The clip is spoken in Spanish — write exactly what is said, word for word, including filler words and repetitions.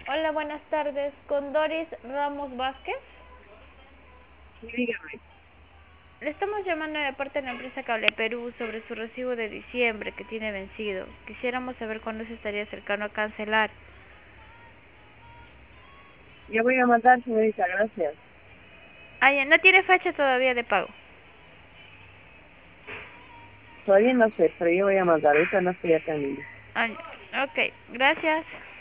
Hola, buenas tardes. ¿Con Doris Ramos Vázquez? Sí, dígame. Le estamos llamando de parte de la empresa Cable Perú sobre su recibo de diciembre que tiene vencido. Quisiéramos saber cuándo se estaría acercando a cancelar. Ya voy a mandar, señorita, gracias. Ah, ya, no tiene fecha todavía de pago. Todavía no sé, pero yo voy a mandar. Ahorita no estoy acá en línea. Ah, ya. Ok, gracias.